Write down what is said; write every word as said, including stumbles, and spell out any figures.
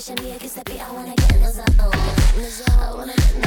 pushing me against the beat. I wanna get in the zone. I wanna get in the